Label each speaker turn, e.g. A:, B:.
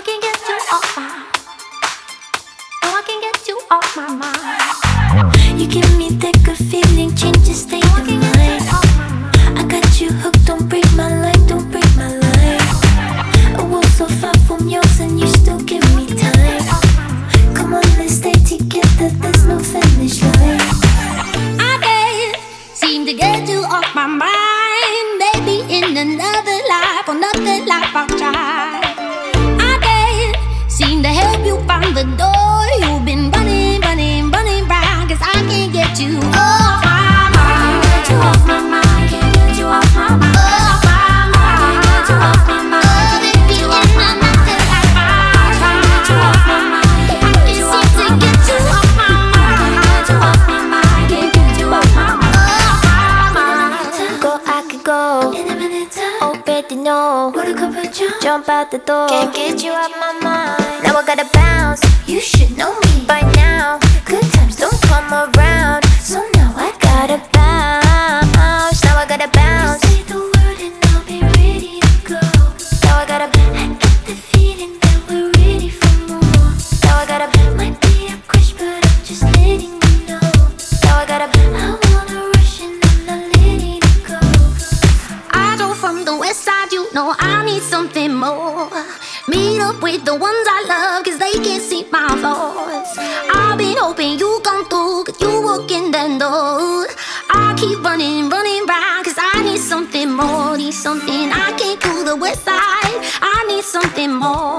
A: can't get you off my, no, I can't get you off my mind. You give me that good feeling, change your state of mind. I got you hooked, don't break my line, don't break my line. A world so far from yours and you still give me time. Come on, let's stay together, there's no finish line. I can't seem to get you off my mind. Maybe in another life or nothing life I'll try. I can't seem to help you find the door. You've been running, running, running round, 'cause I can't get you off my mind. Get you off my mind, can't get you off my mind. Off my mind, get you off my mind. Oh, baby, in another life I'll try. Get you off my mind, I can't seem to get you off my mind. Get you off my mind, can't get you off my mind. Off my mind. Go, I could go in a minute time. Already know what a couple jump out the door. Can't get you off my mind. Now I gotta bounce. You should know me by now. Good times don't come around, so now I gotta bounce. Now I gotta bounce. Say the word and I'll be ready to go. Now I gotta. I get the feeling that we're ready for more. Now I gotta. Might be a crush, but I'm just letting you know. Now I gotta. I wanna rush and I'm not letting it go. I drove from the west side, you know I need something more. Meet up with the ones I love, 'cause they can't see my flaws. I've been hoping you come through, 'cause you walk in the door. I keep running, running round, 'cause I need something more. Need something, I can't go the west side, I need something more.